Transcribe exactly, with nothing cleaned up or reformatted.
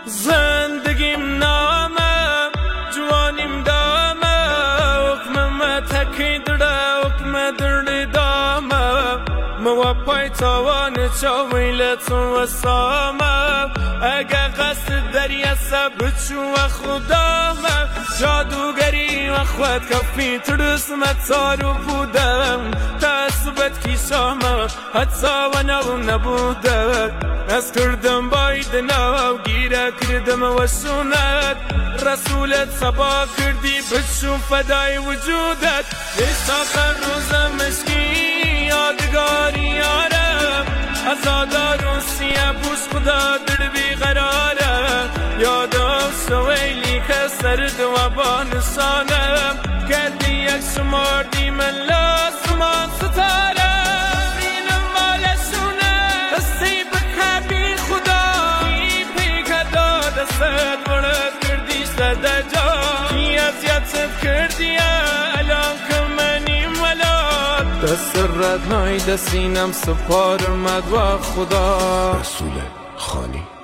زندگیم نامه جوانیم دامه حکمم تکی دره حکم درد دامه موا پای تاوان چاویلت و سامه اگه قصد دریا سبچو و خدامه جادوگری و خود کفی ترسمت تارو بودم تاسبت کیسامه حتی و نو نبوده از کردم باید نو گیره کردم و سنت رسولت سبا کردی بچو فدای وجودت ایست آخر روز مشکی یادگاری یارم ازادار و سیه پوش خدا در بیقراره یادم سویلی که سرد و با نشانم کردی یک شماردی من لازمان ستاره اینم مالشونه دستی بکه بی خدا بی پیکه داده سر ورد کردیش در جا کی ازیتت کردیه الان که منیم ولاد دست رد نای دستینم سپار مد و خدا رسول خانی